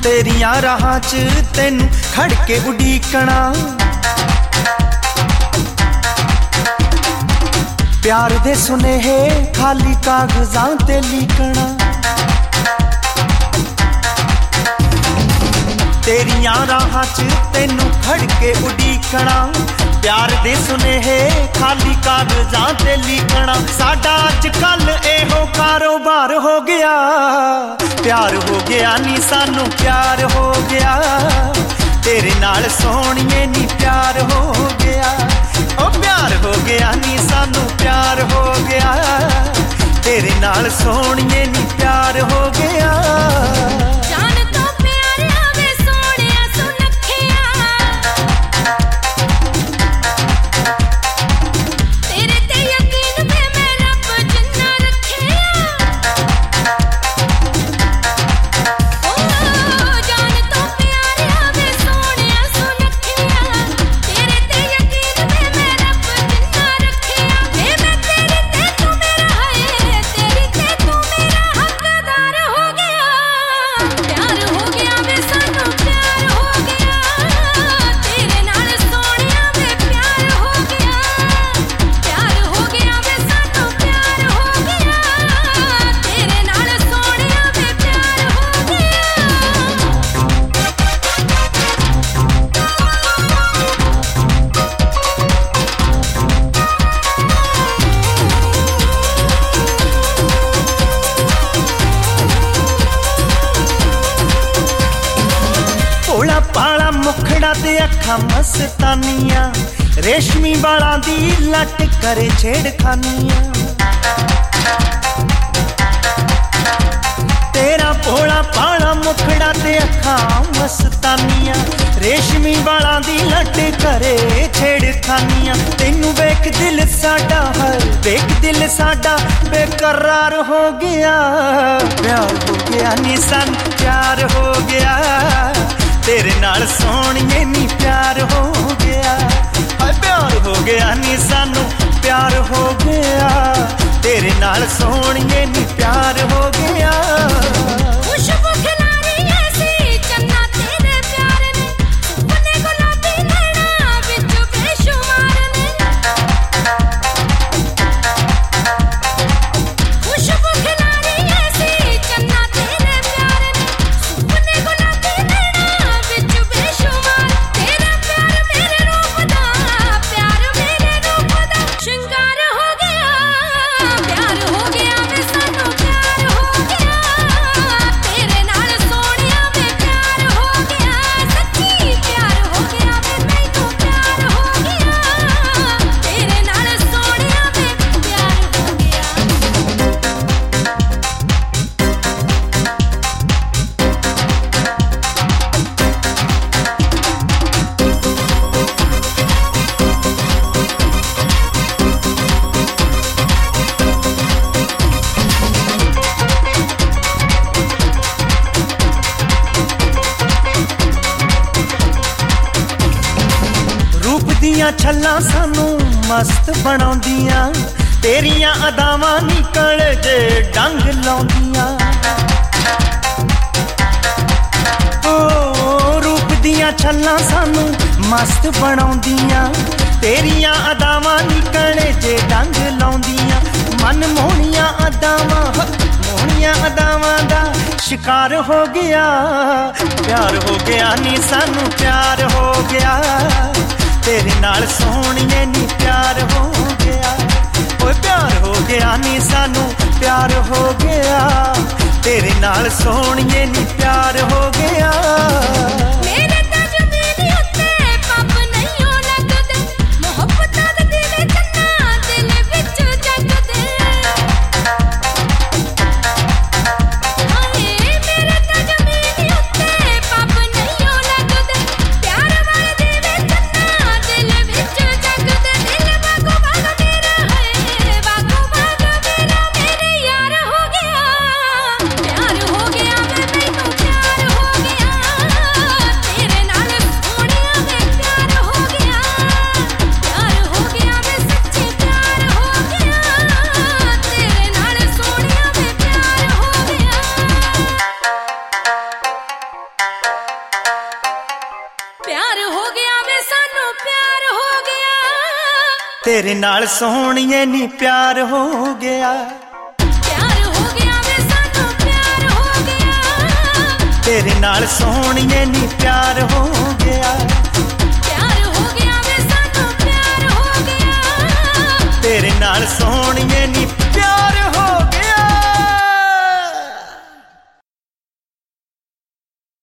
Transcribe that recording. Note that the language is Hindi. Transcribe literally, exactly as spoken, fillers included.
तेरियां राहां च तेनू खड़ के उडीकना, प्यार दे सुनेहे खाली कागजां ते लिखना। तेरियां राहां च तेनू खड़ के उडीकना, प्यार दे सुनेहे खाली कागजां ते लिखना। साडा अज कल एहो कारोबार हो गया, प्यार हो गया नी सानू प्यार हो गया, तेरे नाल सोहणिए नी प्यार हो गया। ओ प्यार हो गया नी सानू प्यार हो गया, तेरे नाल सोहणिए नी प्यार हो गया। भोला पाला मुखड़ा ते अखां मस्तानियां, रेशमी बालां दी लट करे छेड़खानियां। तेरा भोला पाला मुखड़ा ते अखां मस्तानियां, रेशमी बालां दी लट करे छेड़खानियां। तेनू वेख दिल साडा हर वेख दिल साडा बेकरार हो गया, प्यार हो गया नी सानू प्यार हो गया, तेरे नाल सोहणिए नी प्यार हो गया। प्यार हो गया नी सानू प्यार हो गया, तेरे नाल सोहणिए नी प्यार हो गया। दियां छल्लां सानू मस्त बनाउंदियां, तेरियां अदावां निकल जे डंग लाउंदियां। ओ रूप दियां छल्लां सानू मस्त बनाउंदियां, तेरियां अदावां निकल जे डंग लाउंदियां। मन मोहनियां अदावां मोहनियां अदावां दा शिकार हो गया, प्यार हो गया नी सानू प्यार हो गया, तेरे नाल सोहणिए नी प्यार हो गया। ओए प्यार हो गया नी सानू प्यार हो गया, तेरे नाल सोहणिए नी प्यार हो गया। प्यार हो गया वे मैनू प्यार हो ਹੋ ਗਿਆ ਵੇ ਸਾਨੂੰ ਪਿਆਰ ਹੋ ਗਿਆ ਤੇਰੇ ਨਾਲ ਸੋਹਣੀਏ ਨੀ ਪਿਆਰ ਹੋ ਗਿਆ ਪਿਆਰ ਹੋ ਗਿਆ ਵੇ ਸਾਨੂੰ ਪਿਆਰ ਹੋ ਗਿਆ ਤੇਰੇ ਨਾਲ ਸੋਹਣੀਏ ਨੀ ਪਿਆਰ ਹੋ ਗਿਆ ਪਿਆਰ ਹੋ ਗਿਆ ਵੇ ਸਾਨੂੰ ਪਿਆਰ ਹੋ ਗਿਆ ਤੇਰੇ ਨਾਲ ਸੋਹਣੀਏ ਨੀ ਪਿਆਰ